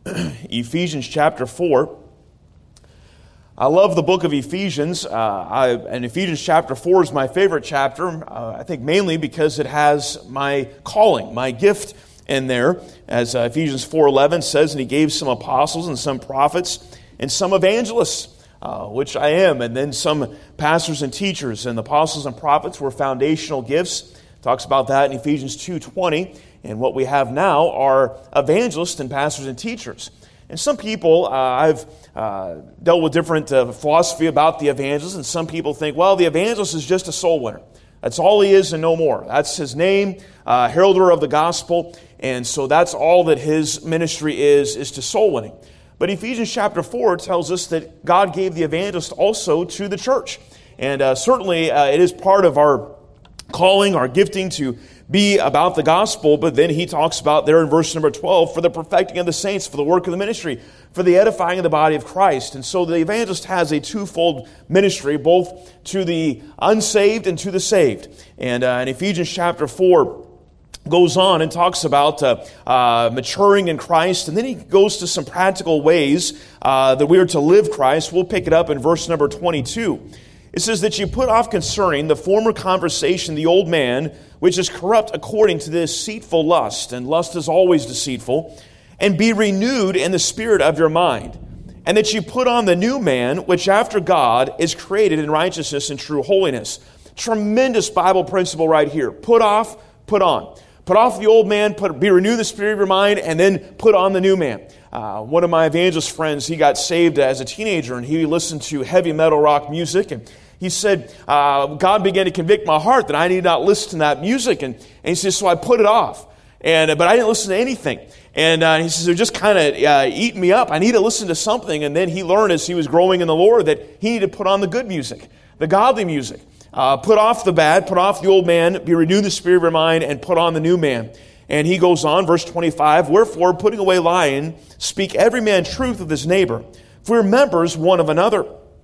Ephesians chapter 4. I love the book of Ephesians, and Ephesians chapter 4 is my favorite chapter, I think mainly because it has my calling, my gift in there. As Ephesians 4:11 says, and he gave some apostles and some prophets and some evangelists, which I am, and then some pastors and teachers. And the apostles and prophets were foundational gifts. Talks about that in Ephesians 2:20. And what we have now are evangelists and pastors and teachers. And some people, I've dealt with different philosophy about the evangelist, and some people think, well, the evangelist is just a soul winner. That's all he is and no more. That's his name, heralder of the gospel, and so that's all that his ministry is to soul winning. But Ephesians chapter 4 tells us that God gave the evangelist also to the church. And certainly it is part of our calling, our gifting to be about the gospel, but then he talks about there in verse number 12, for the perfecting of the saints, for the work of the ministry, for the edifying of the body of Christ. And so the evangelist has a twofold ministry, both to the unsaved and to the saved. And in Ephesians chapter 4 goes on and talks about maturing in Christ, and then he goes to some practical ways that we are to live Christ. We'll pick it up in verse number 22. It says that you put off concerning the former conversation the old man, which is corrupt according to the deceitful lust, and lust is always deceitful, and be renewed in the spirit of your mind, and that you put on the new man, which after God is created in righteousness and true holiness. Tremendous Bible principle right here. Put off, put on. Put off the old man, be renewed in the spirit of your mind, and then put on the new man. One of my evangelist friends, he got saved as a teenager, and he listened to heavy metal rock music, and he said, God began to convict my heart that I need not listen to that music, and he says, so I put it off, but I didn't listen to anything, and he says, they're just kind of eating me up. I need to listen to something, and then he learned as he was growing in the Lord that he needed to put on the good music, the godly music. Put off the bad, put off the old man, be renewed in the spirit of your mind, and put on the new man. And he goes on, verse 25, wherefore, putting away lying, speak every man truth with his neighbor, for we are members one of another.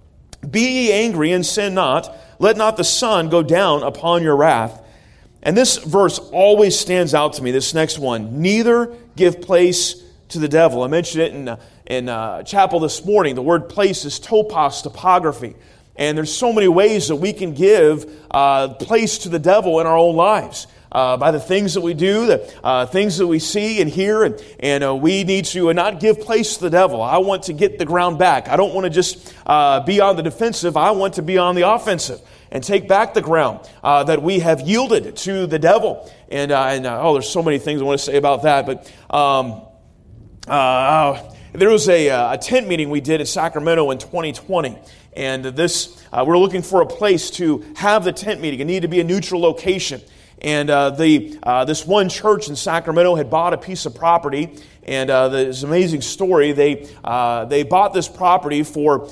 Be ye angry and sin not, let not the sun go down upon your wrath. And this verse always stands out to me, this next one. Neither give place to the devil. I mentioned it in chapel this morning. The word place is topos, topography. And there's so many ways that we can give place to the devil in our own lives. By the things that we do, the things that we see and hear, and we need to not give place to the devil. I want to get the ground back. I don't want to just be on the defensive. I want to be on the offensive and take back the ground that we have yielded to the devil. And there's so many things I want to say about that. But there was a tent meeting we did in Sacramento in 2020. And we're looking for a place to have the tent meeting. It needed to be a neutral location. And this one church in Sacramento had bought a piece of property, and this amazing story. They bought this property for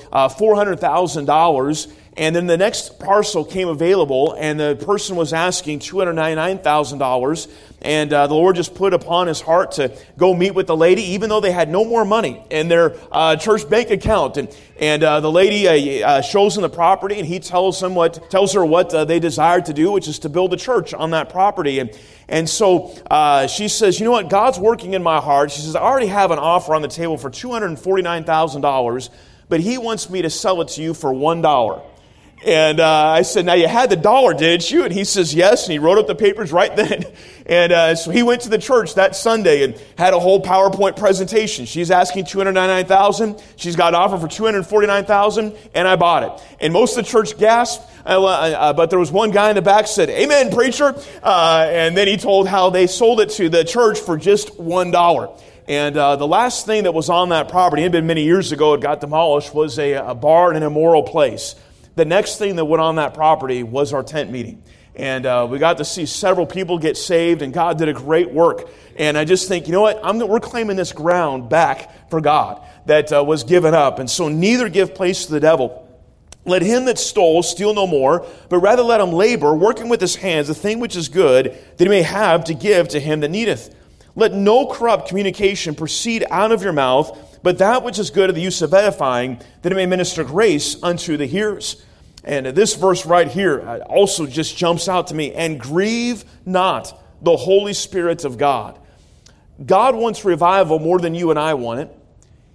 $400,000, and then the next parcel came available, and the person was asking $299,000. And the Lord just put upon his heart to go meet with the lady, even though they had no more money in their church bank account. And the lady shows him the property, and he tells her what they desired to do, which is to build a church on that property. And so she says, you know what, God's working in my heart. She says, I already have an offer on the table for $249,000, but he wants me to sell it to you for $1. And I said, now you had the dollar, didn't you? And he says, yes. And he wrote up the papers right then. And so he went to the church that Sunday and had a whole PowerPoint presentation. She's asking $299,000. She's got an offer for $249,000, and I bought it. And most of the church gasped, but there was one guy in the back said, amen, preacher. And then he told how they sold it to the church for just $1. And the last thing that was on that property, it had been many years ago, it got demolished, was a bar and an immoral place. The next thing that went on that property was our tent meeting. And we got to see several people get saved, and God did a great work. And I just think, you know what? We're claiming this ground back for God that was given up. And so neither give place to the devil. Let him that stole steal no more, but rather let him labor, working with his hands, the thing which is good, that he may have to give to him that needeth. Let no corrupt communication proceed out of your mouth, but that which is good of the use of edifying, that it may minister grace unto the hearers. And this verse right here also just jumps out to me. And grieve not the Holy Spirit of God. God wants revival more than you and I want it.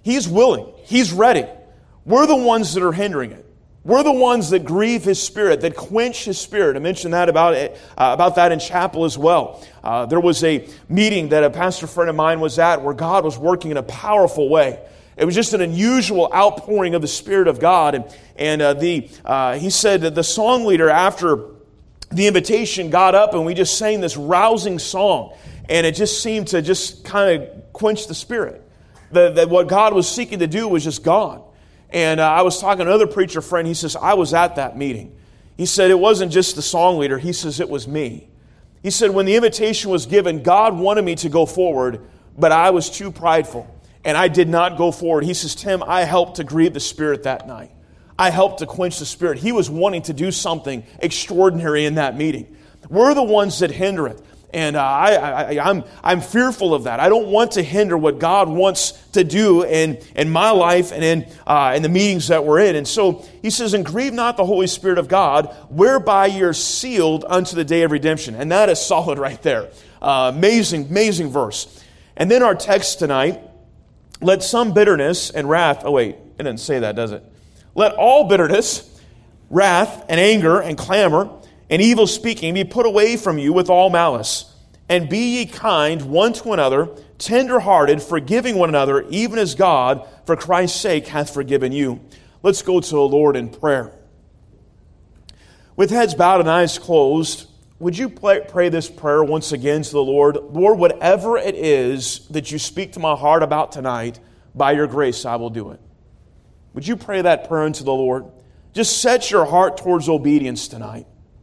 He's willing. He's ready. We're the ones that are hindering it. We're the ones that grieve His Spirit, that quench His Spirit. I mentioned that about that in chapel as well. There was a meeting that a pastor friend of mine was at where God was working in a powerful way. It was just an unusual outpouring of the Spirit of God. And he said that the song leader, after the invitation, got up and we just sang this rousing song. And it just seemed to just kind of quench the Spirit. That what God was seeking to do was just gone. And I was talking to another preacher friend. He says, I was at that meeting. He said, it wasn't just the song leader. He says, it was me. He said, when the invitation was given, God wanted me to go forward, but I was too prideful. And I did not go forward. He says, Tim, I helped to grieve the Spirit that night. I helped to quench the Spirit. He was wanting to do something extraordinary in that meeting. We're the ones that hinder it. And I'm fearful of that. I don't want to hinder what God wants to do in my life and in the meetings that we're in. And so he says, and grieve not the Holy Spirit of God, whereby you're sealed unto the day of redemption. And that is solid right there. Amazing verse. And then our text tonight, let some bitterness and wrath, oh wait, it doesn't say that, does it? Let all bitterness, wrath, and anger, and clamor, and evil speaking be put away from you with all malice. And be ye kind one to another, tender-hearted, forgiving one another, even as God, for Christ's sake, hath forgiven you. Let's go to the Lord in prayer. With heads bowed and eyes closed, would you pray this prayer once again to the Lord? Lord, whatever it is that you speak to my heart about tonight, by your grace I will do it. Would you pray that prayer unto the Lord? Just set your heart towards obedience tonight.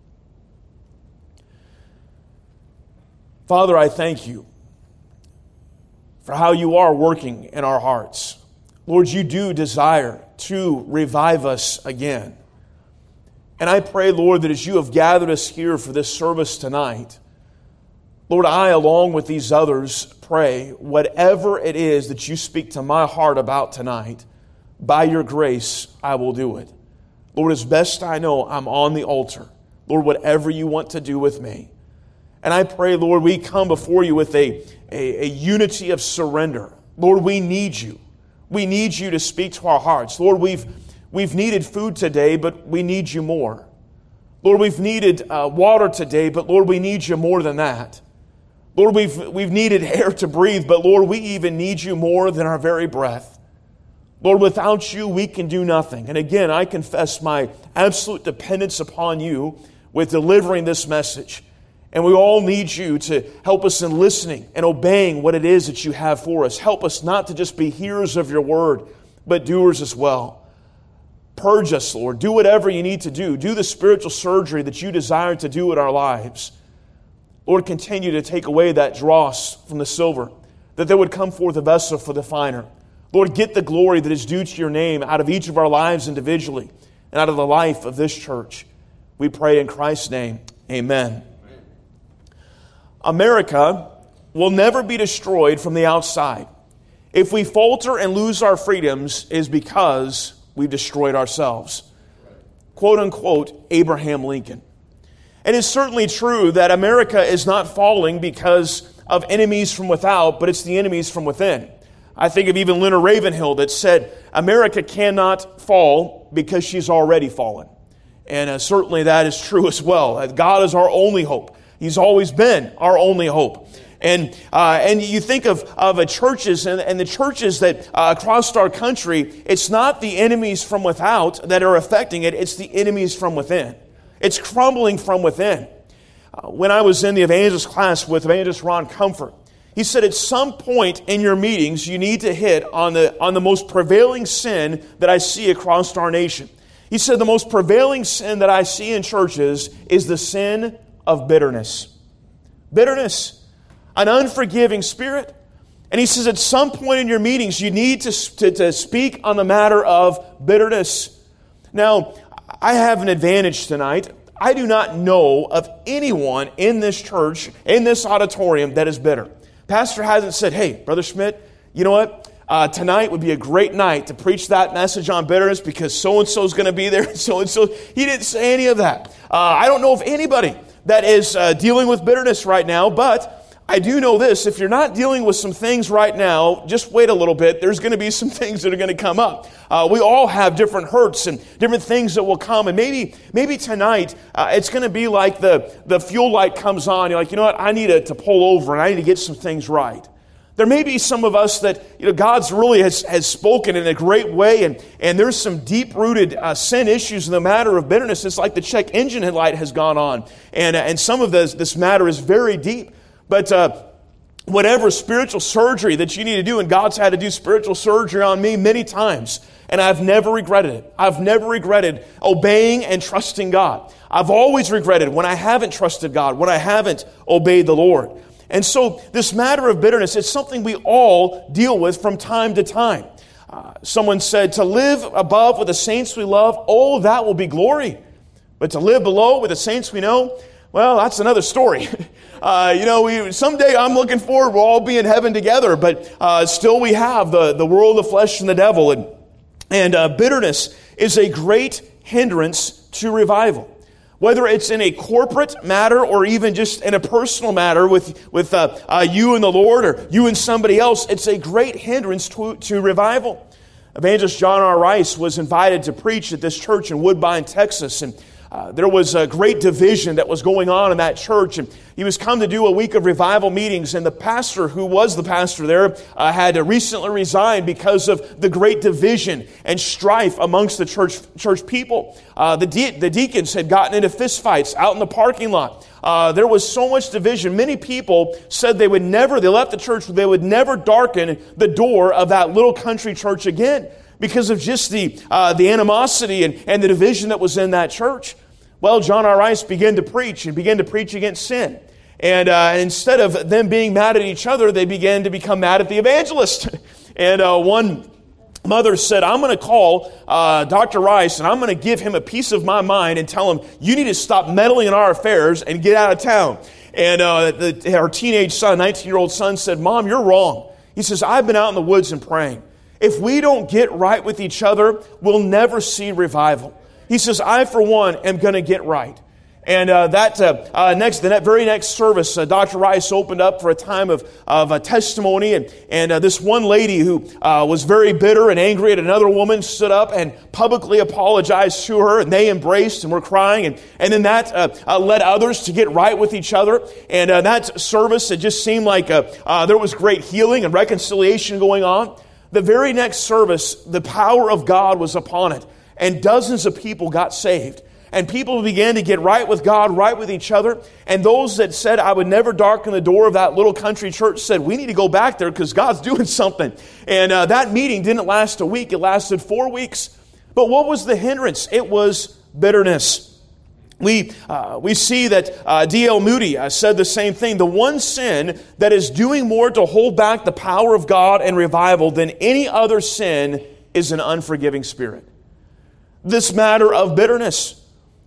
Father, I thank you for how you are working in our hearts. Lord, you do desire to revive us again. And I pray, Lord, that as you have gathered us here for this service tonight, Lord, I, along with these others, pray whatever it is that you speak to my heart about tonight, by your grace, I will do it. Lord, as best I know, I'm on the altar. Lord, whatever you want to do with me. And I pray, Lord, we come before you with a unity of surrender. Lord, we need you. We need you to speak to our hearts. Lord, we've needed food today, but we need you more. Lord, we've needed water today, but Lord, we need you more than that. Lord, we've needed air to breathe, but Lord, we even need you more than our very breath. Lord, without you, we can do nothing. And again, I confess my absolute dependence upon you with delivering this message. And we all need you to help us in listening and obeying what it is that you have for us. Help us not to just be hearers of your word, but doers as well. Purge us, Lord. Do whatever you need to do. Do the spiritual surgery that you desire to do in our lives. Lord, continue to take away that dross from the silver, that there would come forth a vessel for the finer. Lord, get the glory that is due to your name out of each of our lives individually and out of the life of this church. We pray in Christ's name. Amen. America will never be destroyed from the outside. If we falter and lose our freedoms, it is because we've destroyed ourselves. Quote unquote, Abraham Lincoln. And it's certainly true that America is not falling because of enemies from without, but it's the enemies from within. I think of even Leonard Ravenhill that said, America cannot fall because she's already fallen. And certainly that is true as well. God is our only hope. He's always been our only hope. And you think of churches and the churches that across our country, it's not the enemies from without that are affecting it, it's the enemies from within. It's crumbling from within. When I was in the evangelist class with Evangelist Ron Comfort, he said at some point in your meetings you need to hit on the most prevailing sin that I see across our nation. He said the most prevailing sin that I see in churches is the sin of bitterness. Bitterness. An unforgiving spirit. And he says at some point in your meetings you need to speak on the matter of bitterness. Now, I have an advantage tonight. I do not know of anyone in this church, in this auditorium, that is bitter. Pastor hasn't said, hey, Brother Schmidt, you know what? Tonight would be a great night to preach that message on bitterness because so-and-so is going to be there and so-and-so. He didn't say any of that. I don't know of anybody that is dealing with bitterness right now, but I do know this, if you're not dealing with some things right now, just wait a little bit. There's going to be some things that are going to come up. We all have different hurts and different things that will come. And maybe tonight, it's going to be like the fuel light comes on. You're like, you know what, I need to pull over and I need to get some things right. There may be some of us that, God's really has spoken in a great way, and there's some deep-rooted sin issues in the matter of bitterness. It's like the check engine light has gone on, and some of this matter is very deep. But whatever spiritual surgery that you need to do, and God's had to do spiritual surgery on me many times, and I've never regretted it. I've never regretted obeying and trusting God. I've always regretted when I haven't trusted God, when I haven't obeyed the Lord. And so this matter of bitterness is something we all deal with from time to time. Someone said, to live above with the saints we love, oh, that will be glory. But to live below with the saints we know, well, that's another story. Someday I'm looking forward, we'll all be in heaven together, but still we have the world, the flesh, and the devil. And bitterness is a great hindrance to revival. Whether it's in a corporate matter or even just in a personal matter with you and the Lord or you and somebody else, it's a great hindrance to revival. Evangelist John R. Rice was invited to preach at this church in Woodbine, Texas, and there was a great division that was going on in that church, and he was come to do a week of revival meetings, and the pastor who was the pastor there had recently resigned because of the great division and strife amongst the church people. The deacons had gotten into fistfights out in the parking lot. There was so much division. Many people said they left the church, they would never darken the door of that little country church again because of just the animosity and the division that was in that church. Well, John R. Rice began to preach against sin. And instead of them being mad at each other, they began to become mad at the evangelist. And one mother said, I'm going to call Dr. Rice and I'm going to give him a piece of my mind and tell him, you need to stop meddling in our affairs and get out of town. And our teenage son, 19-year-old son, said, Mom, you're wrong. He says, I've been out in the woods and praying. If we don't get right with each other, we'll never see revival. He says, I, for one, am going to get right. And the very next service, Dr. Rice opened up for a time of testimony. And this one lady who was very bitter and angry at another woman stood up and publicly apologized to her. And they embraced and were crying. And then that led others to get right with each other. And that service, it just seemed like there was great healing and reconciliation going on. The very next service, the power of God was upon it. And dozens of people got saved. And people began to get right with God, right with each other. And those that said, I would never darken the door of that little country church said, we need to go back there because God's doing something. And that meeting didn't last a week. It lasted 4 weeks. But what was the hindrance? It was bitterness. We see that D.L. Moody said the same thing. The one sin that is doing more to hold back the power of God and revival than any other sin is an unforgiving spirit. This matter of bitterness.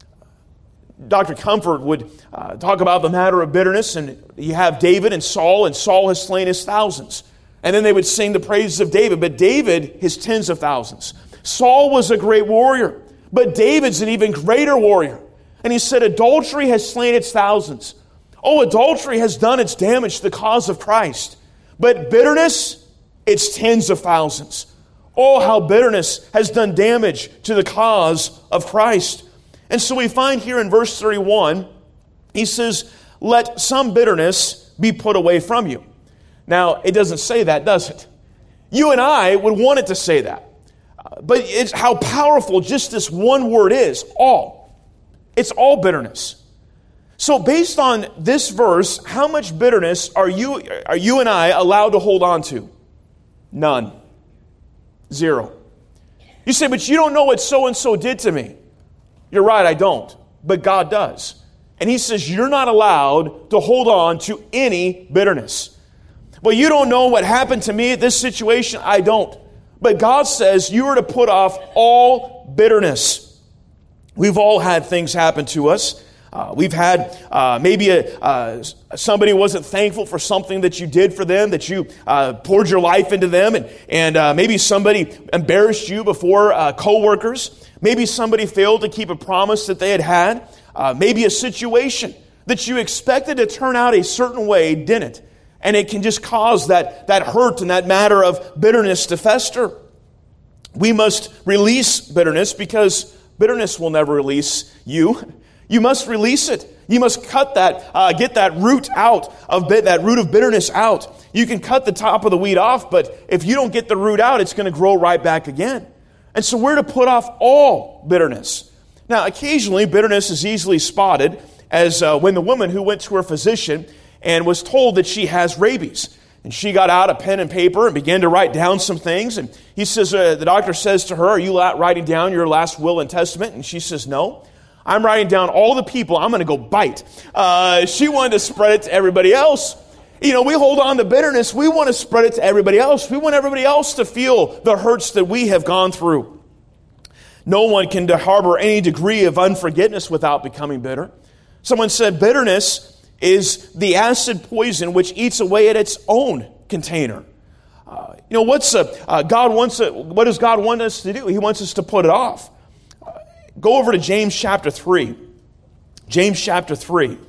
Dr. Comfort would talk about the matter of bitterness, and you have David and Saul has slain his thousands. And then they would sing the praises of David, but David his tens of thousands. Saul was a great warrior, but David's an even greater warrior. And he said, adultery has slain its thousands. Oh, adultery has done its damage to the cause of Christ. But bitterness, it's tens of thousands. Oh, how bitterness has done damage to the cause of Christ. And so we find here in verse 31, he says, let some bitterness be put away from you. Now, it doesn't say that, does it? You and I would want it to say that. But it's how powerful just this one word is, all. It's all bitterness. So based on this verse, how much bitterness are you and I allowed to hold on to? None. Zero. You say, but you don't know what so-and-so did to me. You're right, I don't. But God does. And He says you're not allowed to hold on to any bitterness. Well, you don't know what happened to me at this situation. I don't. But God says you are to put off all bitterness. We've all had things happen to us. We've had maybe somebody wasn't thankful for something that you did for them, that you poured your life into them, and maybe somebody embarrassed you before coworkers. Maybe somebody failed to keep a promise that they had. Maybe a situation that you expected to turn out a certain way didn't. And it can just cause that hurt and that matter of bitterness to fester. We must release bitterness because bitterness will never release you. You must release it. You must cut that, get that root out of that root of bitterness out. You can cut the top of the weed off, but if you don't get the root out, it's going to grow right back again. And so we're to put off all bitterness. Now, occasionally, bitterness is easily spotted as when the woman who went to her physician and was told that she has rabies. And she got out a pen and paper and began to write down some things. And he says, the doctor says to her, "Are you writing down your last will and testament?" And she says, "No. I'm writing down all the people I'm going to go bite." She wanted to spread it to everybody else. We hold on to bitterness. We want to spread it to everybody else. We want everybody else to feel the hurts that we have gone through. No one can harbor any degree of unforgiveness without becoming bitter. Someone said bitterness is the acid poison which eats away at its own container. What does God want us to do? He wants us to put it off. Go over to James chapter 3. James chapter 3.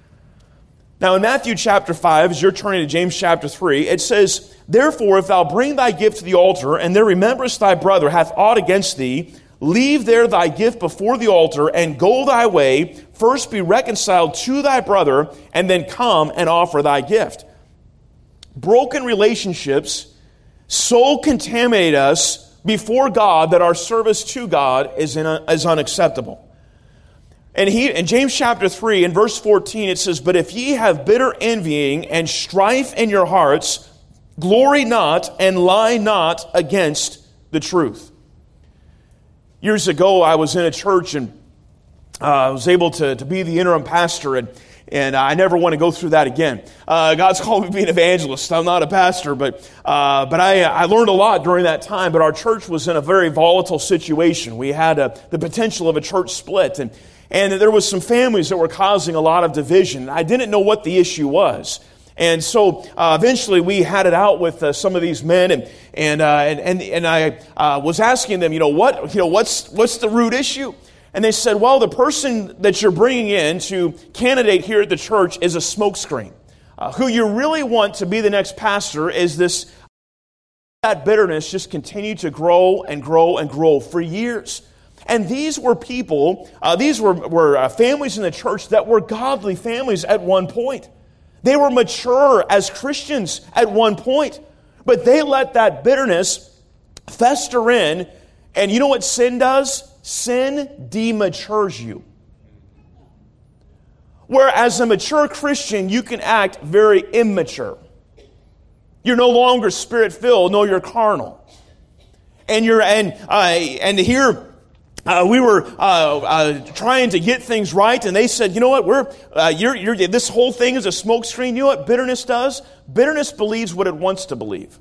Now in Matthew chapter 5, as you're turning to James chapter 3, it says, "Therefore, if thou bring thy gift to the altar, and there rememberest thy brother hath aught against thee, leave there thy gift before the altar, and go thy way. First be reconciled to thy brother, and then come and offer thy gift." Broken relationships so contaminate us before God that our service to God is unacceptable. And in James chapter 3, in verse 14, it says, "But if ye have bitter envying and strife in your hearts, glory not and lie not against the truth." Years ago, I was in a church and I was able to be the interim pastor, and I never want to go through that again. God's called me to be an evangelist. I'm not a pastor, but I learned a lot during that time. But our church was in a very volatile situation. We had the potential of a church split, and there was some families that were causing a lot of division. I didn't know what the issue was. And so eventually we had it out with some of these men, and I was asking them, what's the root issue? And they said, well, the person that you're bringing in to candidate here at the church is a smokescreen. Who you really want to be the next pastor is this. That bitterness just continued to grow and grow and grow for years. And these were people, these were families in the church that were godly families at one point. They were mature as Christians at one point. But they let that bitterness fester in. And you know what sin does? Sin dematures you. Whereas a mature Christian, you can act very immature. You're no longer spirit-filled, no, you're carnal. And here we were trying to get things right, and they said, you know what, this whole thing is a smokescreen. You know what bitterness does? Bitterness believes what it wants to believe.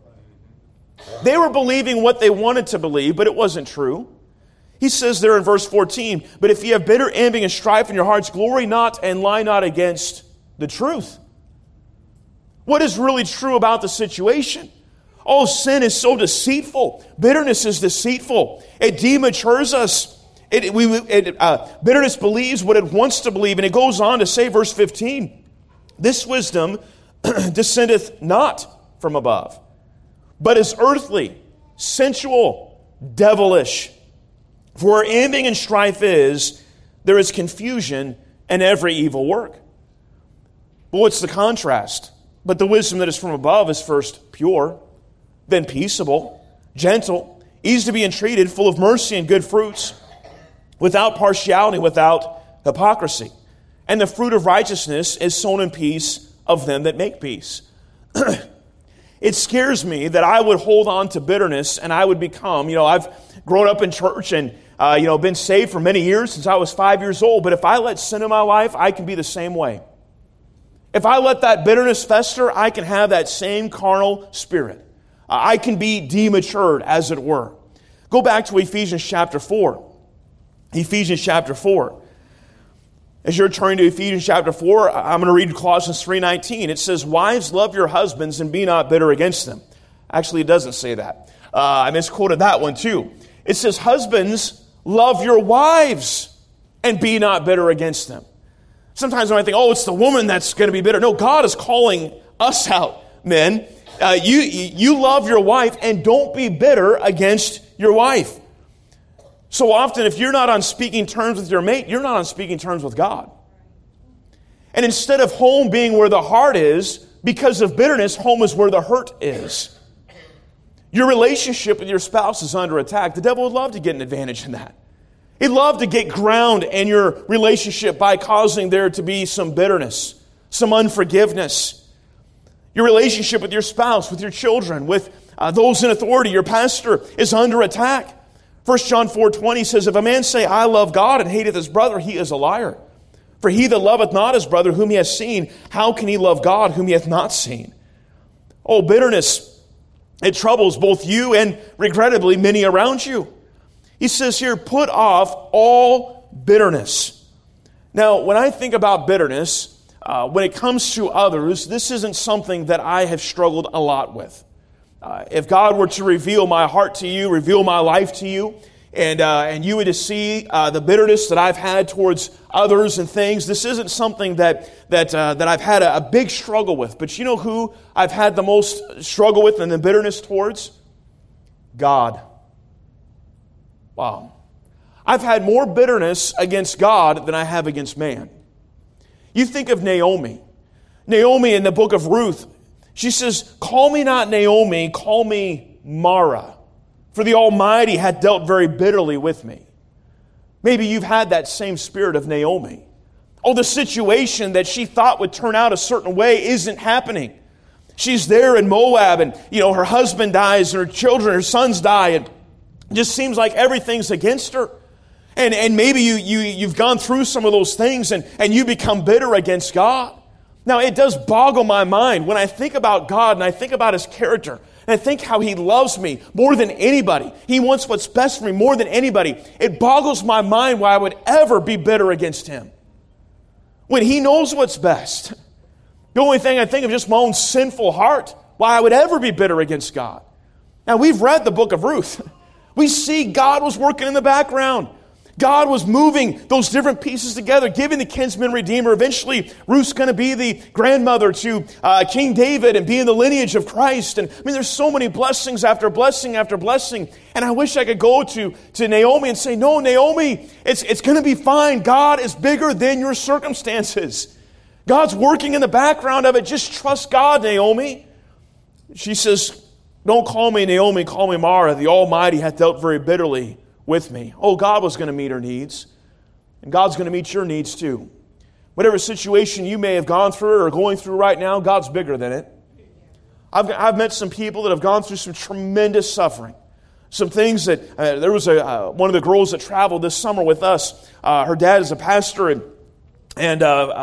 They were believing what they wanted to believe, but it wasn't true. He says there in verse 14, "But if ye have bitter envy and strife in your hearts, glory not and lie not against the truth." What is really true about the situation? Oh, sin is so deceitful. Bitterness is deceitful. It dematures us. Bitterness believes what it wants to believe. And it goes on to say, verse 15, "This wisdom descendeth not from above, but is earthly, sensual, devilish. For where envying and strife is, there is confusion and every evil work." But what's the contrast? "But the wisdom that is from above is first pure, then peaceable, gentle, easy to be entreated, full of mercy and good fruits, without partiality, without hypocrisy. And the fruit of righteousness is sown in peace of them that make peace." It scares me that I would hold on to bitterness and I would become, I've grown up in church and, been saved for many years since I was 5 years old. But if I let sin in my life, I can be the same way. If I let that bitterness fester, I can have that same carnal spirit. I can be dematured, as it were. Go back to Ephesians chapter 4. Ephesians chapter 4. As you're turning to Ephesians chapter 4, I'm going to read Colossians 3:19. It says, "Wives, love your husbands and be not bitter against them." Actually, it doesn't say that. I misquoted that one too. It says, "Husbands, love your wives and be not bitter against them." Sometimes when I think, it's the woman that's going to be bitter. No, God is calling us out, men. You love your wife and don't be bitter against your wife. So often, if you're not on speaking terms with your mate, you're not on speaking terms with God. And instead of home being where the heart is, because of bitterness, home is where the hurt is. Your relationship with your spouse is under attack. The devil would love to get an advantage in that. He'd love to get ground in your relationship by causing there to be some bitterness, some unforgiveness. Your relationship with your spouse, with your children, with those in authority, your pastor, is under attack. 1 John 4:20 says, if a man say, I love God, and hateth his brother, he is a liar. For he that loveth not his brother whom he has seen, how can he love God whom he hath not seen? Oh, bitterness, it troubles both you and, regrettably, many around you. He says here, put off all bitterness. Now, when I think about bitterness, when it comes to others, this isn't something that I have struggled a lot with. If God were to reveal my heart to you, reveal my life to you, and you would see the bitterness that I've had towards others and things, this isn't something that I've had a big struggle with. But you know who I've had the most struggle with and the bitterness towards? God. Wow. I've had more bitterness against God than I have against man. You think of Naomi. Naomi in the book of Ruth, she says, call me not Naomi, call me Mara. For the Almighty hath dealt very bitterly with me. Maybe you've had that same spirit of Naomi. Oh, the situation that she thought would turn out a certain way isn't happening. She's there in Moab and, her husband dies, her children, her sons die, and it just seems like everything's against her. And maybe you've gone through some of those things and you become bitter against God. Now, it does boggle my mind when I think about God and I think about His character. And I think how He loves me more than anybody. He wants what's best for me more than anybody. It boggles my mind why I would ever be bitter against Him, when He knows what's best. The only thing I think of is just my own sinful heart, why I would ever be bitter against God. Now, we've read the book of Ruth. We see God was working in the background. God was moving those different pieces together, giving the kinsman redeemer. Eventually, Ruth's going to be the grandmother to King David and be in the lineage of Christ. And there's so many blessings after blessing after blessing. And I wish I could go to Naomi and say, no, Naomi, it's going to be fine. God is bigger than your circumstances. God's working in the background of it. Just trust God, Naomi. She says, don't call me Naomi, call me Mara. The Almighty hath dealt very bitterly with me. Oh, God was going to meet her needs. And God's going to meet your needs too. Whatever situation you may have gone through or going through right now, God's bigger than it. I've met some people that have gone through some tremendous suffering. Some things that, there was one of the girls that traveled this summer with us. Her dad is a pastor, and 3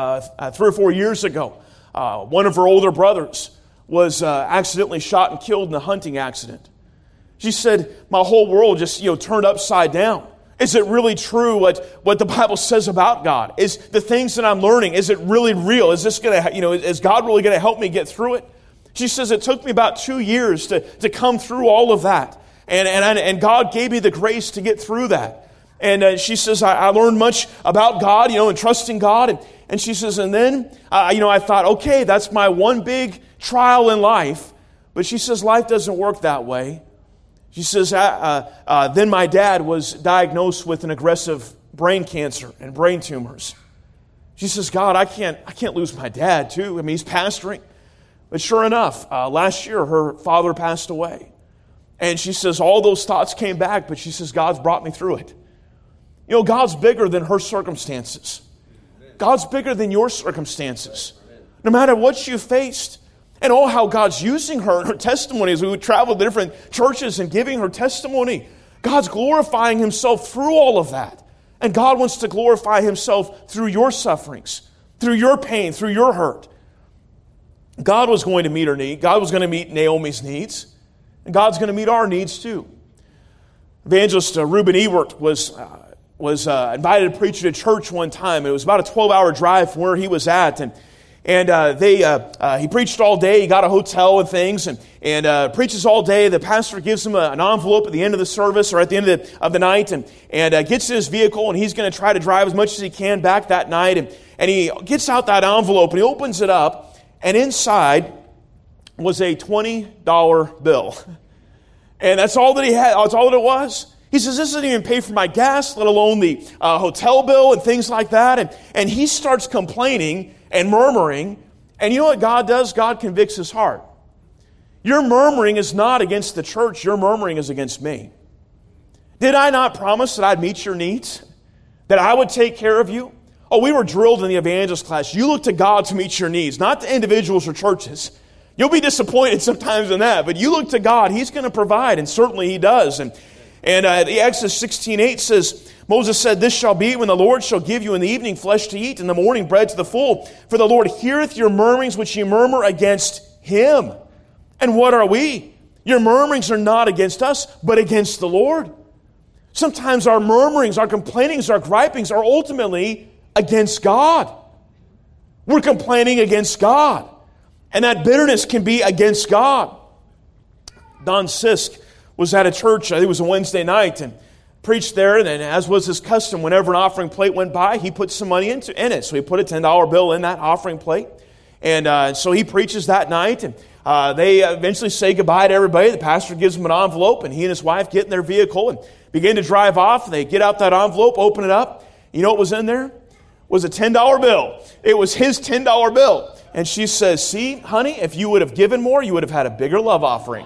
or 4 years ago, one of her older brothers was accidentally shot and killed in a hunting accident. She said, my whole world just turned upside down. Is it really true what the Bible says about God? Is the things that I'm learning, is it really real? Is this going to, is God really going to help me get through it? She says, it took me about 2 years to come through all of that. And God gave me the grace to get through that. And she says, I learned much about God, and trusting God. And she says, and then, I thought, okay, that's my one big trial in life. But she says, life doesn't work that way. She says, then my dad was diagnosed with an aggressive brain cancer and brain tumors. She says, God, I can't lose my dad too. He's pastoring. But sure enough, last year her father passed away. And she says, all those thoughts came back, but she says, God's brought me through it. God's bigger than her circumstances. God's bigger than your circumstances. No matter what you faced. And how God's using her and her testimony as we would travel to different churches and giving her testimony. God's glorifying Himself through all of that. And God wants to glorify Himself through your sufferings, through your pain, through your hurt. God was going to meet her need. God was going to meet Naomi's needs. And God's going to meet our needs too. Evangelist Reuben Ewert was invited to preach at a church one time. It was about a 12-hour drive from where he was at. And he preached all day. He got a hotel and things, and preaches all day. The pastor gives him an envelope at the end of the service or at the end of the night, and gets in his vehicle, and he's going to try to drive as much as he can back that night. And he gets out that envelope, and he opens it up, and inside was a $20 bill. And that's all that he had. That's all that it was. He says, this doesn't even pay for my gas, let alone the hotel bill and things like that. And he starts complaining and murmuring. And you know what God does? God convicts his heart. Your murmuring is not against the church. Your murmuring is against me. Did I not promise that I'd meet your needs? That I would take care of you? Oh, we were drilled in the evangelist class. You look to God to meet your needs, not to individuals or churches. You'll be disappointed sometimes in that, but you look to God. He's going to provide, and certainly He does. And the Exodus 16:8 says, Moses said, this shall be when the Lord shall give you in the evening flesh to eat, in the morning bread to the full. For the Lord heareth your murmurings which ye murmur against Him. And what are we? Your murmurings are not against us, but against the Lord. Sometimes our murmurings, our complainings, our gripings are ultimately against God. We're complaining against God. And that bitterness can be against God. Don Sisk was at a church, I think it was a Wednesday night, and preached there, and as was his custom, whenever an offering plate went by, he put some money in it. So he put a $10 bill in that offering plate. And so he preaches that night, and they eventually say goodbye to everybody. The pastor gives them an envelope, and he and his wife get in their vehicle and begin to drive off. And they get out that envelope, open it up. You know what was in there? It was a $10 bill. It was his $10 bill. And she says, see, honey, if you would have given more, you would have had a bigger love offering.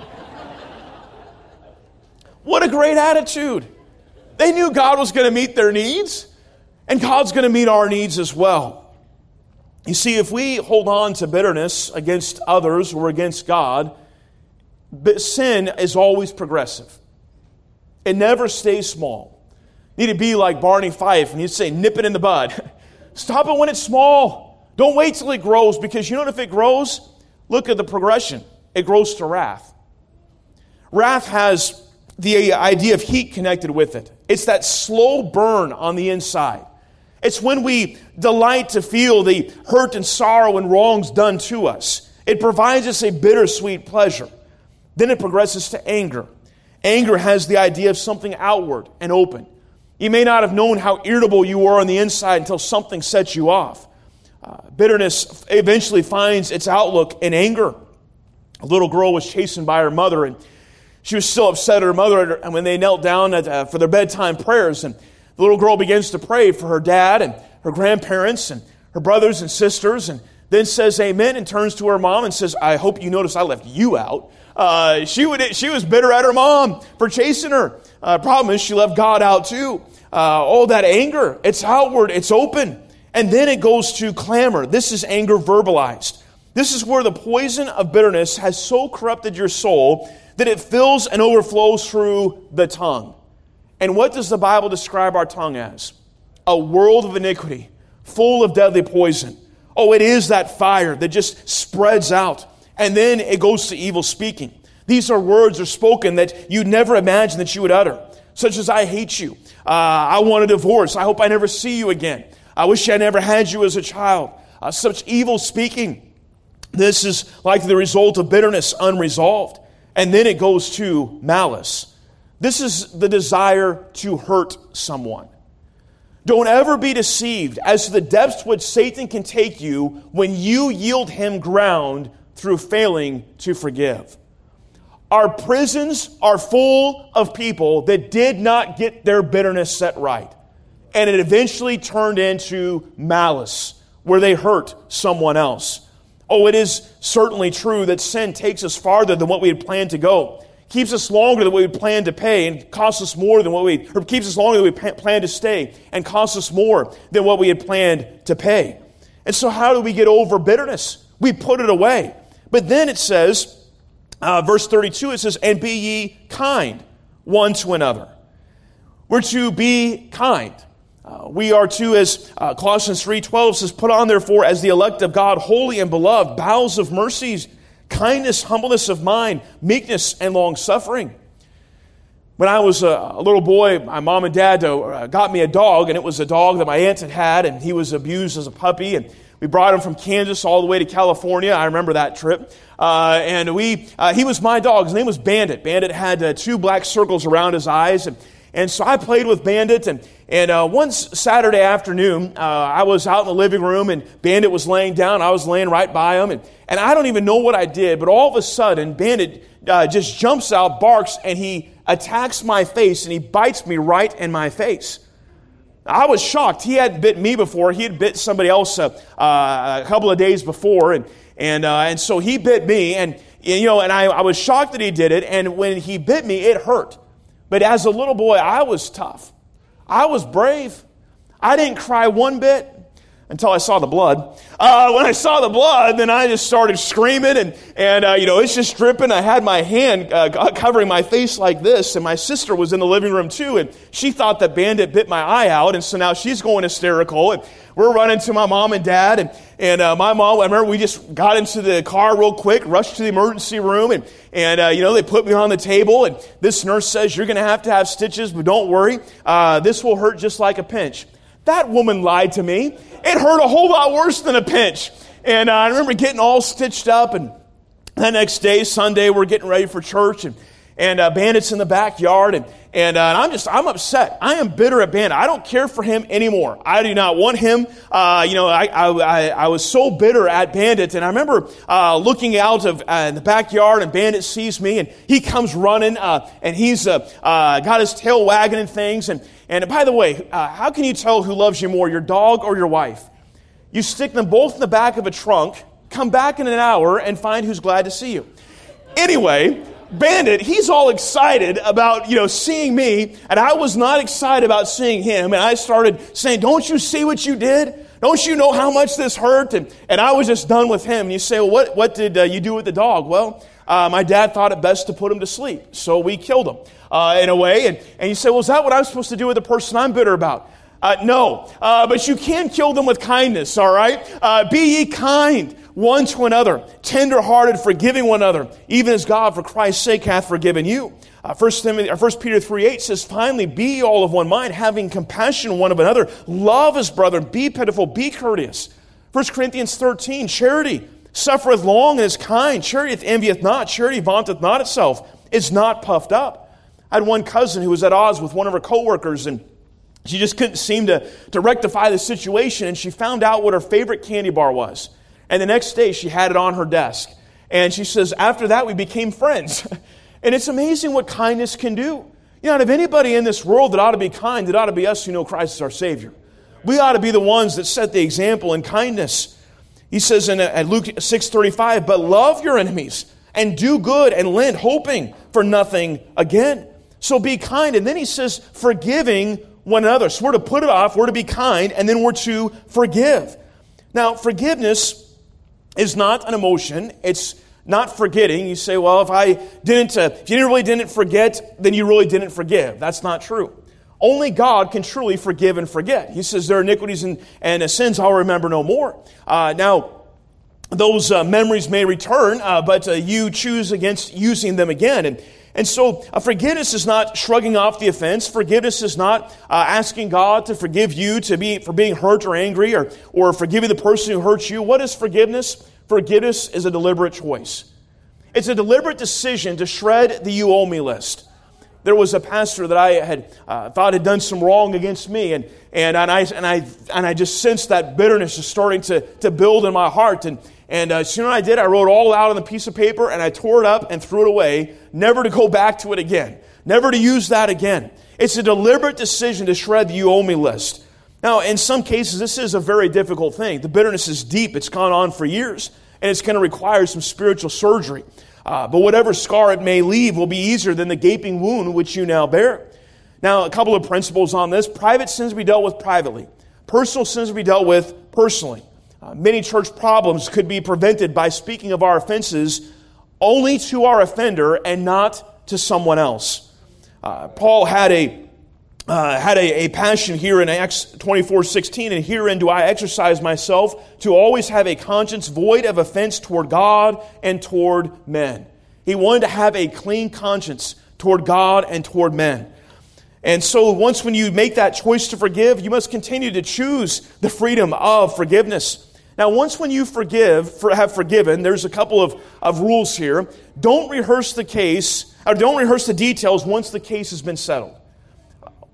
What a great attitude. They knew God was going to meet their needs, and God's going to meet our needs as well. You see, if we hold on to bitterness against others or against God, sin is always progressive. It never stays small. You need to be like Barney Fife, and he'd say, nip it in the bud. Stop it when it's small. Don't wait till it grows, because you know what, if it grows, look at the progression. It grows to wrath. Wrath has the idea of heat connected with it. It's that slow burn on the inside. It's when we delight to feel the hurt and sorrow and wrongs done to us. It provides us a bittersweet pleasure. Then it progresses to anger. Anger has the idea of something outward and open. You may not have known how irritable you were on the inside until something sets you off. Bitterness eventually finds its outlook in anger. A little girl was chastened by her mother, and she was still upset at her mother when they knelt down for their bedtime prayers. And the little girl begins to pray for her dad and her grandparents and her brothers and sisters, and then says amen and turns to her mom and says, I hope you notice I left you out. She was bitter at her mom for chasing her. Problem is she left God out too. All that anger, it's outward, it's open. And then it goes to clamor. This is anger verbalized. This is where the poison of bitterness has so corrupted your soul that it fills and overflows through the tongue. And what does the Bible describe our tongue as? A world of iniquity, full of deadly poison. Oh, it is that fire that just spreads out. And then it goes to evil speaking. These are words are spoken that you'd never imagine that you would utter. Such as, I hate you. I want a divorce. I hope I never see you again. I wish I never had you as a child. Such evil speaking. This is like the result of bitterness unresolved. And then it goes to malice. This is the desire to hurt someone. Don't ever be deceived as to the depths to which Satan can take you when you yield him ground through failing to forgive. Our prisons are full of people that did not get their bitterness set right. And it eventually turned into malice, where they hurt someone else. Oh, it is certainly true that sin takes us farther than what we had planned to go. Keeps us longer than what we planned to pay, and costs us more than keeps us longer than we planned to stay, and costs us more than what we had planned to pay. And so how do we get over bitterness? We put it away. But then it says, verse 32, it says, and be ye kind one to another. We're to be kind. We are to, as Colossians 3:12 says, put on therefore as the elect of God, holy and beloved, bowels of mercies, kindness, humbleness of mind, meekness, and long-suffering. When I was a little boy, my mom and dad got me a dog, and it was a dog that my aunt had, and he was abused as a puppy, and we brought him from Kansas all the way to California. I remember that trip. And he was my dog. His name was Bandit. Bandit had 2 black circles around his eyes, And so I played with Bandit, and one Saturday afternoon, I was out in the living room, and Bandit was laying down. I was laying right by him, and I don't even know what I did, but all of a sudden, Bandit just jumps out, barks, and he attacks my face, and he bites me right in my face. I was shocked. He hadn't bit me before. He had bit somebody else a couple of days before, and so he bit me, and I was shocked that he did it, and when he bit me, it hurt. But as a little boy, I was tough. I was brave. I didn't cry one bit until I saw the blood. When I saw the blood, then I just started screaming, and it's just dripping. I had my hand covering my face like this, and my sister was in the living room too, and she thought that Bandit bit my eye out, and so now she's going hysterical, and we're running to my mom and dad, and my mom, I remember we just got into the car real quick, rushed to the emergency room, and they put me on the table, and this nurse says, you're going to have stitches, but don't worry, this will hurt just like a pinch. That woman lied to me. It hurt a whole lot worse than a pinch. And I remember getting all stitched up, and the next day, Sunday, we're getting ready for church, and Bandit's in the backyard, and I'm upset. I am bitter at Bandit. I don't care for him anymore. I do not want him. I was so bitter at Bandit, and I remember looking out of in the backyard, and Bandit sees me, and he comes running, and he's got his tail wagging and things, and by the way, how can you tell who loves you more, your dog or your wife? You stick them both in the back of a trunk, come back in an hour, and find who's glad to see you. Anyway, Bandit, he's all excited about, seeing me, and I was not excited about seeing him, and I started saying, don't you see what you did? Don't you know how much this hurt? And I was just done with him. And you say, well, what did you do with the dog? Well, my dad thought it best to put him to sleep, so we killed him in a way. And you say, well, is that what I'm supposed to do with the person I'm bitter about? No, but you can kill them with kindness, all right? Be ye kind one to another, tender-hearted, forgiving one another, even as God for Christ's sake hath forgiven you. 1 Peter 3:8 says, finally, be all of one mind, having compassion one of another, love his brother, be pitiful, be courteous. 1 Corinthians 13, charity suffereth long and is kind, charity envieth not, charity vaunteth not itself, is not puffed up. I had one cousin who was at odds with one of her coworkers, and she just couldn't seem to rectify the situation, and she found out what her favorite candy bar was. And the next day, she had it on her desk. And she says, after that, we became friends. And it's amazing what kindness can do. Out of anybody in this world that ought to be kind, it ought to be us who know Christ is our Savior. We ought to be the ones that set the example in kindness. He says in Luke 6:35, but love your enemies and do good and lend, hoping for nothing again. So be kind. And then he says, forgiving one another. So we're to put it off, we're to be kind, and then we're to forgive. Now, forgiveness is not an emotion. It's not forgetting. You say, well, if you really didn't forget, then you really didn't forgive. That's not true. Only God can truly forgive and forget. He says, their iniquities and sins I'll remember no more. Now, those memories may return, but you choose against using them again. And so forgiveness is not shrugging off the offense. Forgiveness is not asking God to forgive you for being hurt or angry or forgiving the person who hurt you. What is forgiveness? Forgiveness is a deliberate choice. It's a deliberate decision to shred the you owe me list. There was a pastor that I had thought had done some wrong against me, and I just sensed that bitterness is starting to build in my heart. And as soon as I did, I wrote it all out on a piece of paper, and I tore it up and threw it away, never to go back to it again, never to use that again. It's a deliberate decision to shred the you owe me list. Now, in some cases, this is a very difficult thing. The bitterness is deep. It's gone on for years, and it's going to require some spiritual surgery. But whatever scar it may leave will be easier than the gaping wound which you now bear. Now, a couple of principles on this. Private sins will be dealt with privately. Personal sins will be dealt with personally. Many church problems could be prevented by speaking of our offenses only to our offender and not to someone else. Paul had a passion here in Acts 24:16, and herein do I exercise myself to always have a conscience void of offense toward God and toward men. He wanted to have a clean conscience toward God and toward men. And so when you make that choice to forgive, you must continue to choose the freedom of forgiveness. Now, when you have forgiven, there's a couple of rules here. Don't rehearse the case, or don't rehearse the details once the case has been settled.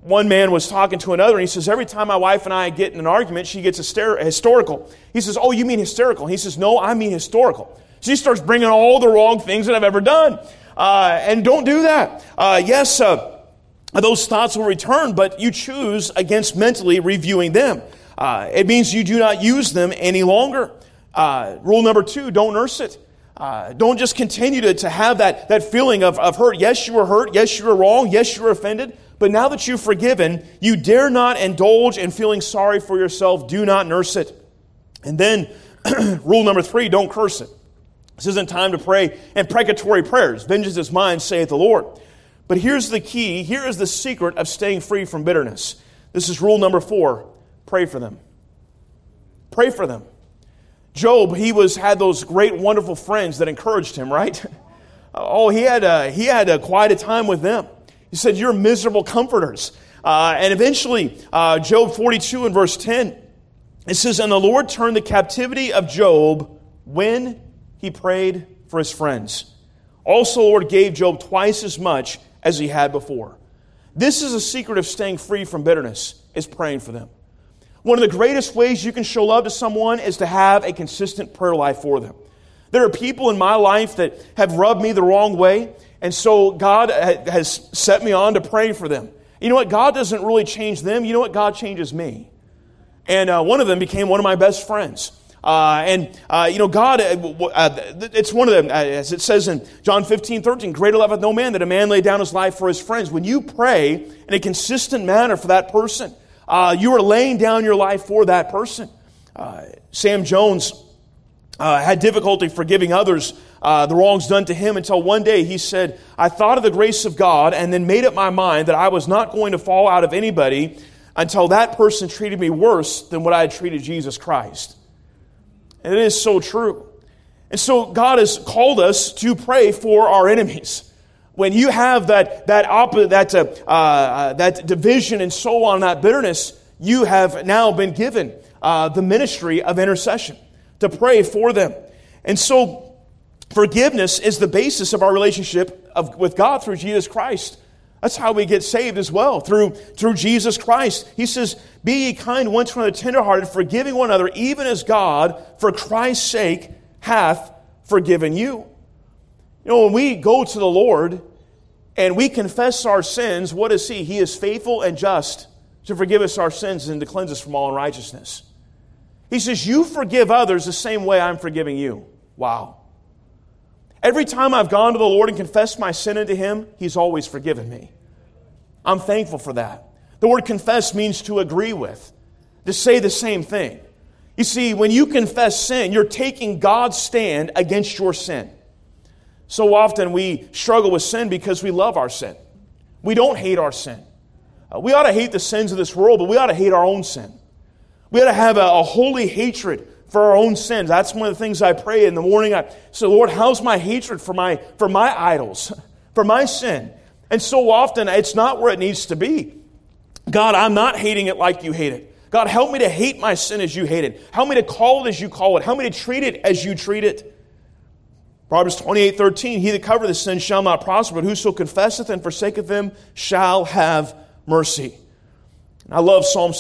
one man was talking to another, and he says, every time my wife and I get in an argument, she gets historical. He says, oh, you mean hysterical? He says, no, I mean historical. She starts bringing all the wrong things that I've ever done. And don't do that. Yes, those thoughts will return, but you choose against mentally reviewing them. It means you do not use them any longer. Rule number 2, don't nurse it. Don't just continue to have that feeling of hurt. Yes, you were hurt. Yes, you were wrong. Yes, you were offended. But now that you've forgiven, you dare not indulge in feeling sorry for yourself. Do not nurse it. And then rule number 3, don't curse it. This isn't time to pray imprecatory prayers. Vengeance is mine, saith the Lord. But here's the key. Here is the secret of staying free from bitterness. This is rule number 4. Pray for them. Pray for them. Job, he had those great, wonderful friends that encouraged him, right? Oh, he had quite a time with them. He said, you're miserable comforters. And eventually, Job 42 and verse 10, it says, and the Lord turned the captivity of Job when he prayed for his friends. Also, the Lord gave Job twice as much as he had before. This is a secret of staying free from bitterness, is praying for them. One of the greatest ways you can show love to someone is to have a consistent prayer life for them. There are people in my life that have rubbed me the wrong way, and so God has set me on to praying for them. You know what? God doesn't really change them. You know what? God changes me. And one of them became one of my best friends. God, it's one of them, as it says in John 15:13, greater loveth no man that a man lay down his life for his friends. When you pray in a consistent manner for that person, you are laying down your life for that person. Sam Jones had difficulty forgiving others the wrongs done to him until one day he said, I thought of the grace of God and then made up my mind that I was not going to fall out of anybody until that person treated me worse than what I had treated Jesus Christ. And it is so true. And so God has called us to pray for our enemies. When you have that division and so on, that bitterness, you have now been given the ministry of intercession to pray for them. And so forgiveness is the basis of our relationship with God through Jesus Christ. That's how we get saved as well, through Jesus Christ. He says, be ye kind one to another, tenderhearted, forgiving one another, even as God, for Christ's sake, hath forgiven you. You know, when we go to the Lord and we confess our sins, what is He? He is faithful and just to forgive us our sins and to cleanse us from all unrighteousness. He says, you forgive others the same way I'm forgiving you. Wow. Every time I've gone to the Lord and confessed my sin unto Him, He's always forgiven me. I'm thankful for that. The word confess means to agree with, to say the same thing. You see, when you confess sin, you're taking God's stand against your sin. So often we struggle with sin because we love our sin. We don't hate our sin. We ought to hate the sins of this world, but we ought to hate our own sin. We ought to have a holy hatred for our own sins. That's one of the things I pray in the morning. I say, Lord, how's my hatred for my idols, for my sin? And so often it's not where it needs to be. God, I'm not hating it like you hate it. God, help me to hate my sin as you hate it. Help me to call it as you call it. Help me to treat it as you treat it. Proverbs 28:13, he that covereth his sin shall not prosper, but whoso confesseth and forsaketh them shall have mercy. And I love Psalm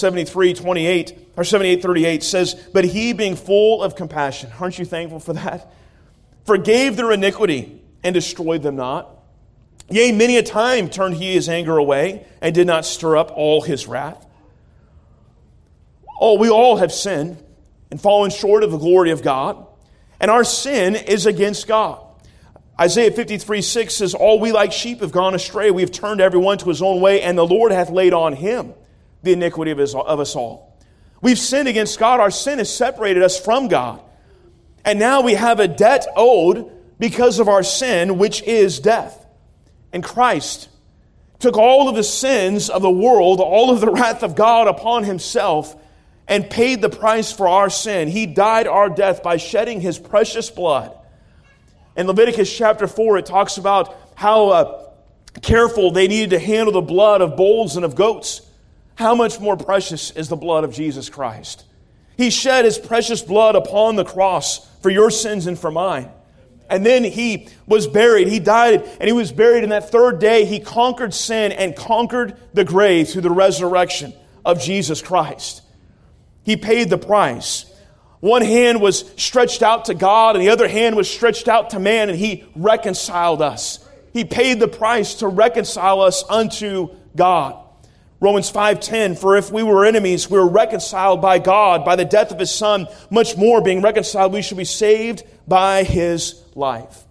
78:38 says, but he being full of compassion, aren't you thankful for that? Forgave their iniquity and destroyed them not. Yea, many a time turned he his anger away and did not stir up all his wrath. Oh, we all have sinned and fallen short of the glory of God. And our sin is against God. Isaiah 53:6 says, all we like sheep have gone astray. We have turned everyone to his own way, and the Lord hath laid on him the iniquity of us all. We've sinned against God. Our sin has separated us from God. And now we have a debt owed because of our sin, which is death. And Christ took all of the sins of the world, all of the wrath of God upon Himself, and paid the price for our sin. He died our death by shedding His precious blood. In Leviticus chapter 4, it talks about how careful they needed to handle the blood of bulls and of goats. How much more precious is the blood of Jesus Christ? He shed His precious blood upon the cross for your sins and for mine. And then he was buried. He died and he was buried. And that third day, he conquered sin and conquered the grave through the resurrection of Jesus Christ. He paid the price. One hand was stretched out to God and the other hand was stretched out to man, and he reconciled us. He paid the price to reconcile us unto God. Romans 5:10, for if we were enemies, we were reconciled by God by the death of His Son. Much more, being reconciled, we should be saved by His life.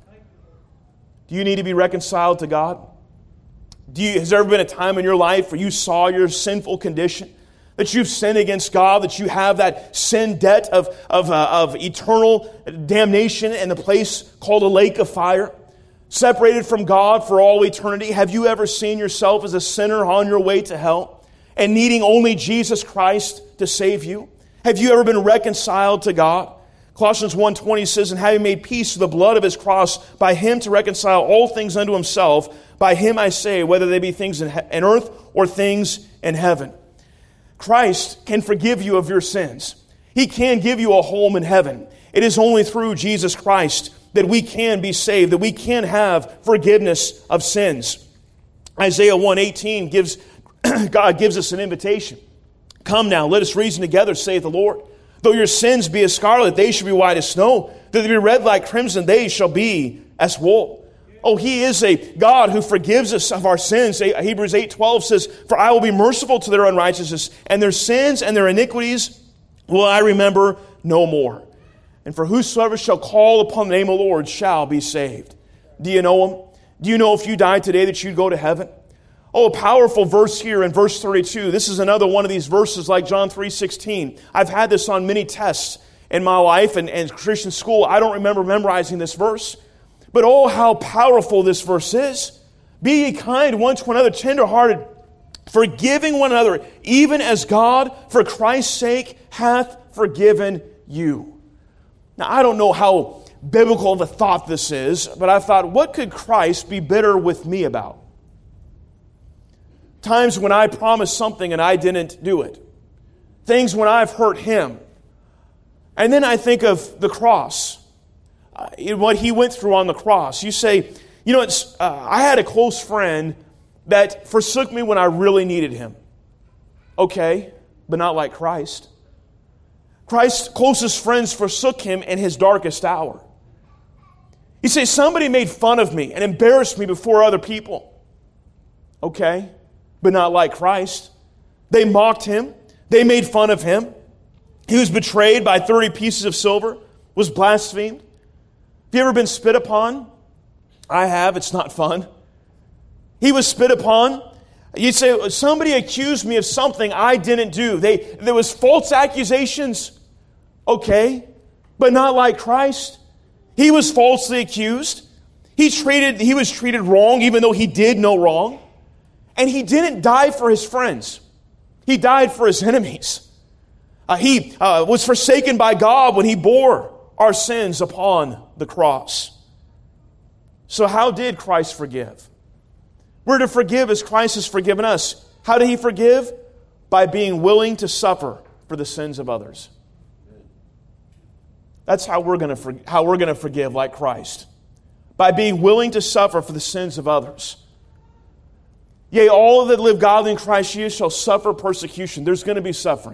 Do you need to be reconciled to God? Has there ever been a time in your life where you saw your sinful condition? That you've sinned against God, that you have that sin debt of eternal damnation in a place called a lake of fire, separated from God for all eternity? Have you ever seen yourself as a sinner on your way to hell and needing only Jesus Christ to save you? Have you ever been reconciled to God? Colossians 1:20 says, and having made peace with the blood of His cross, by Him to reconcile all things unto Himself, by Him I say, whether they be things in earth or things in heaven. Christ can forgive you of your sins. He can give you a home in heaven. It is only through Jesus Christ that we can be saved, that we can have forgiveness of sins. Isaiah 1:18 God gives us an invitation. Come now, let us reason together, saith the Lord. Though your sins be as scarlet, they shall be white as snow. Though they be red like crimson, they shall be as wool. Oh, He is a God who forgives us of our sins. Hebrews 8:12 says, for I will be merciful to their unrighteousness, and their sins and their iniquities will I remember no more. And for whosoever shall call upon the name of the Lord shall be saved. Do you know Him? Do you know if you died today that you'd go to heaven? Oh, a powerful verse here in verse 32. This is another one of these verses like John 3:16. I've had this on many tests in my life and Christian school. I don't remember memorizing this verse. But oh, how powerful this verse is. Be ye kind one to another, tenderhearted, forgiving one another, even as God, for Christ's sake, hath forgiven you. Now, I don't know how biblical of a thought this is, but I thought, what could Christ be bitter with me about? Times when I promised something and I didn't do it. Things when I've hurt Him. And then I think of the cross. What He went through on the cross. You say, I had a close friend that forsook me when I really needed him. Okay, but not like Christ. Christ's closest friends forsook Him in His darkest hour. You say, somebody made fun of me and embarrassed me before other people. Okay, but not like Christ. They mocked Him. They made fun of Him. He was betrayed by 30 pieces of silver, was blasphemed. Have you ever been spit upon? I have. It's not fun. He was spit upon. You'd say, somebody accused me of something I didn't do. There was false accusations. Okay, but not like Christ. He was falsely accused. He was treated wrong, even though He did no wrong. And He didn't die for His friends. He died for His enemies. He was forsaken by God when He bore our sins upon the cross. So how did Christ forgive? We're to forgive as Christ has forgiven us. How did He forgive? By being willing to suffer for the sins of others. That's how we're going to forgive like Christ. By being willing to suffer for the sins of others. Yea, all that live godly in Christ Jesus shall suffer persecution. There's going to be suffering.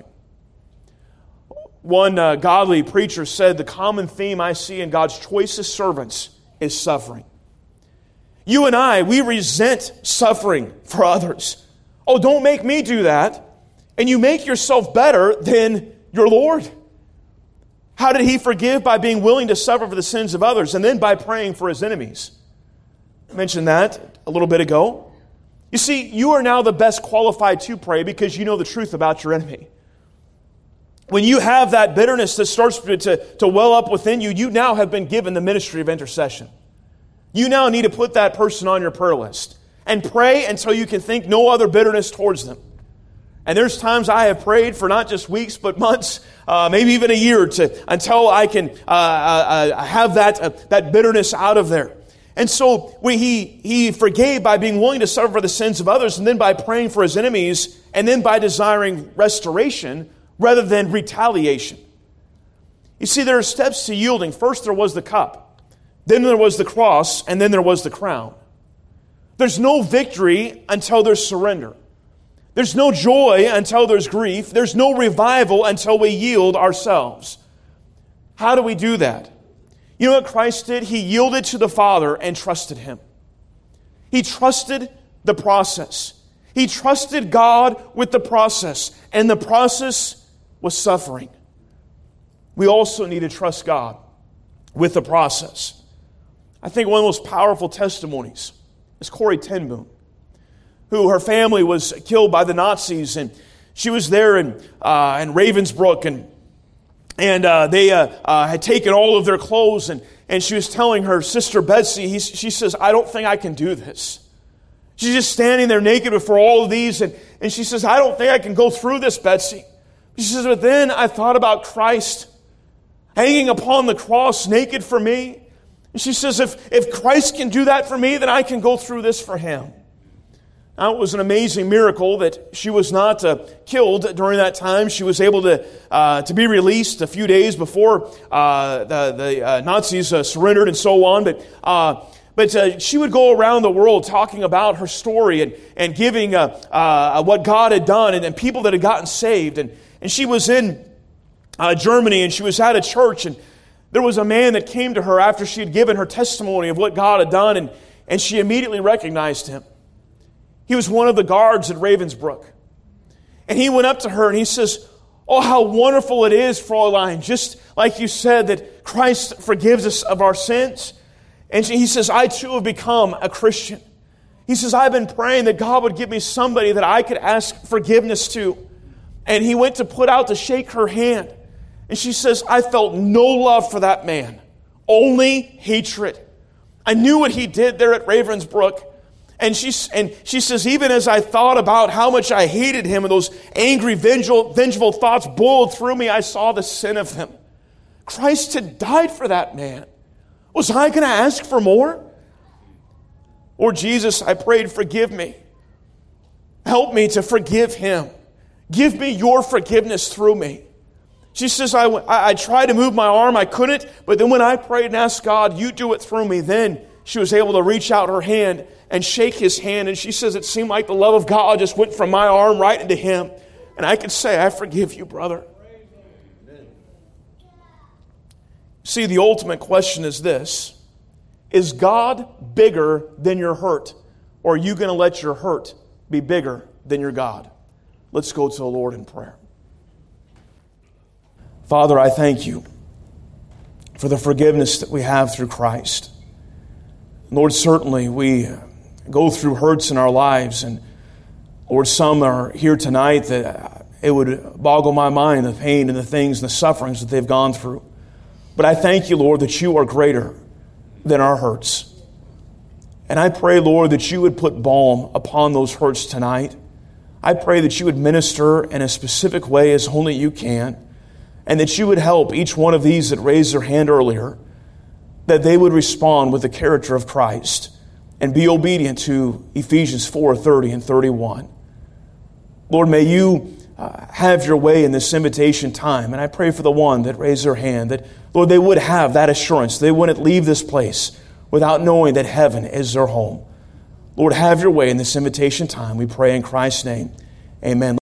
One godly preacher said, the common theme I see in God's choicest servants is suffering. You and I, we resent suffering for others. Oh, don't make me do that. And you make yourself better than your Lord. How did He forgive? By being willing to suffer for the sins of others, and then by praying for His enemies. I mentioned that a little bit ago. You see, you are now the best qualified to pray because you know the truth about your enemy. When you have that bitterness that starts to well up within you, you now have been given the ministry of intercession. You now need to put that person on your prayer list and pray until you can think no other bitterness towards them. And there's times I have prayed for not just weeks, but months, maybe even a year until I can have that bitterness out of there. And so he forgave by being willing to suffer for the sins of others, and then by praying for His enemies, and then by desiring restoration rather than retaliation. You see, there are steps to yielding. First, there was the cup. then there was the cross, and then there was the crown. There's no victory until there's surrender. There's no joy until there's grief. There's no revival until we yield ourselves. How do we do that? You know what Christ did? He yielded to the Father and trusted Him. He trusted the process. He trusted God with the process, and the process was suffering. We also need to trust God with the process. I think one of the most powerful testimonies is Corrie ten Boom, who her family was killed by the Nazis, and she was there in Ravensbrück, and they had taken all of their clothes, and she was telling her sister Betsy, she says, "I don't think I can do this." She's just standing there naked before all of these, and she says, "I don't think I can go through this, Betsy." She says, "But then I thought about Christ hanging upon the cross naked for me." And she says, if Christ can do that for me, then I can go through this for Him. Now, it was an amazing miracle that she was not killed during that time. She was able to be released a few days before the Nazis surrendered and so on. But she would go around the world talking about her story and giving what God had done and people that had gotten saved. And she was in Germany, and she was at a church, and there was a man that came to her after she had given her testimony of what God had done, and she immediately recognized him. He was one of the guards at Ravensbrück. And he went up to her and he says, "Oh, how wonderful it is, Fräulein, just like you said, that Christ forgives us of our sins." And he says, "I too have become a Christian." He says, "I've been praying that God would give me somebody that I could ask forgiveness to." And he went to put out to shake her hand. And she says, "I felt no love for that man, only hatred. I knew what he did there at Ravensbrück." And she says, "Even as I thought about how much I hated him and those angry, vengeful thoughts boiled through me, I saw the sin of him. Christ had died for that man. Was I going to ask for more? Lord Jesus, I prayed, forgive me. Help me to forgive him. Give me your forgiveness through me." She says, I tried to move my arm, I couldn't, but then when I prayed and asked God, you do it through me, then she was able to reach out her hand and shake his hand, and she says it seemed like the love of God just went from my arm right into him, and I could say, "I forgive you, brother." See, the ultimate question is this: is God bigger than your hurt, or are you going to let your hurt be bigger than your God? Let's go to the Lord in prayer. Father, I thank you for the forgiveness that we have through Christ. Lord, certainly we go through hurts in our lives, and Lord, some are here tonight that it would boggle my mind, the pain and the things and the sufferings that they've gone through. But I thank you, Lord, that you are greater than our hurts. And I pray, Lord, that you would put balm upon those hurts tonight. I pray that you would minister in a specific way as only you can, and that you would help each one of these that raised their hand earlier, that they would respond with the character of Christ and be obedient to Ephesians 4:30 and 31. Lord, may you have your way in this invitation time. And I pray for the one that raised their hand, that, Lord, they would have that assurance. They wouldn't leave this place without knowing that heaven is their home. Lord, have your way in this invitation time. We pray in Christ's name. Amen.